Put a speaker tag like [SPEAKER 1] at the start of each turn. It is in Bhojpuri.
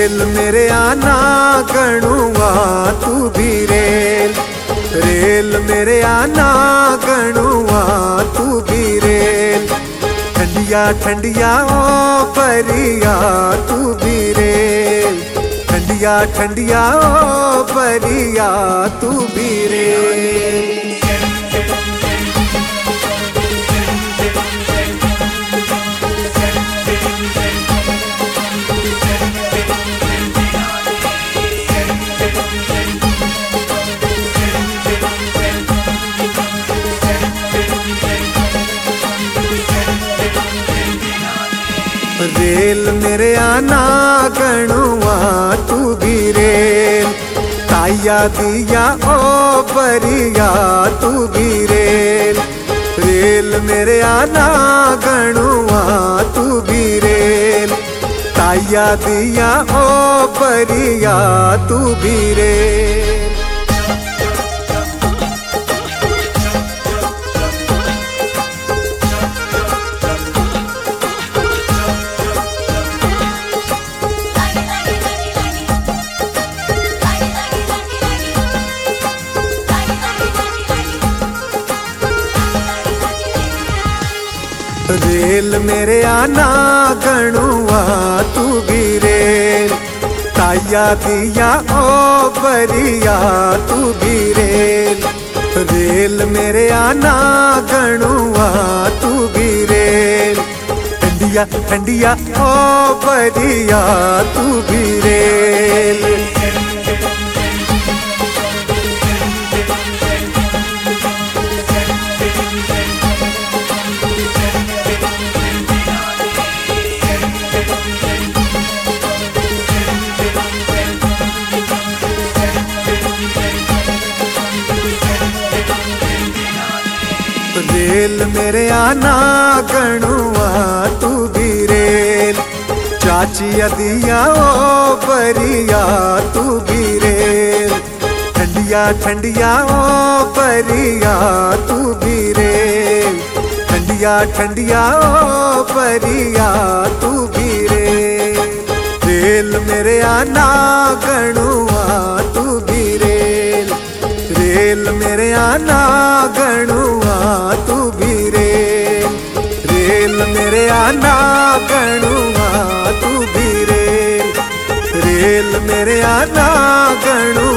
[SPEAKER 1] रेल मेरे आना गणुआ तू भी रेल, रेल मेरे आना गणुआ तू भी रेल। ठंडिया ठंडिया ओ परिया तू भी रेल, ठंडिया ठंडिया ओ परिया तू भी रेल। रेल मेरे आना गणुआ तू भी रेल, ताया दिया ओ परिया तू भी रेल। रेल मेरे आना गणुआ तू भी रेल, ताया दिया ओ परिया तू भी रेल। रेल मेरे आना गणुआ तू भी रेल, ताया दिया ओ परिया तू भी रेल। रेल मेरे आना गणुआ तू भी रेल, ठंडिया ठंडिया ओ परिया तू भी रेल। रेल मेरे आना गणुआ तू भी रेल, चाची दिया ओ परिया तू भी रेल। ठंडिया ठंडिया ओ परिया तू भी रेल, ठंडिया ठंडिया ओ परिया तू भी रेल। रेल मेरे आना गणुआ तू भी रेल, रेल मेरे आना गणुआ तू भी रेल। रेल मेरे आना गणुआ तू भी रेल, रेल मेरे आना गणुआ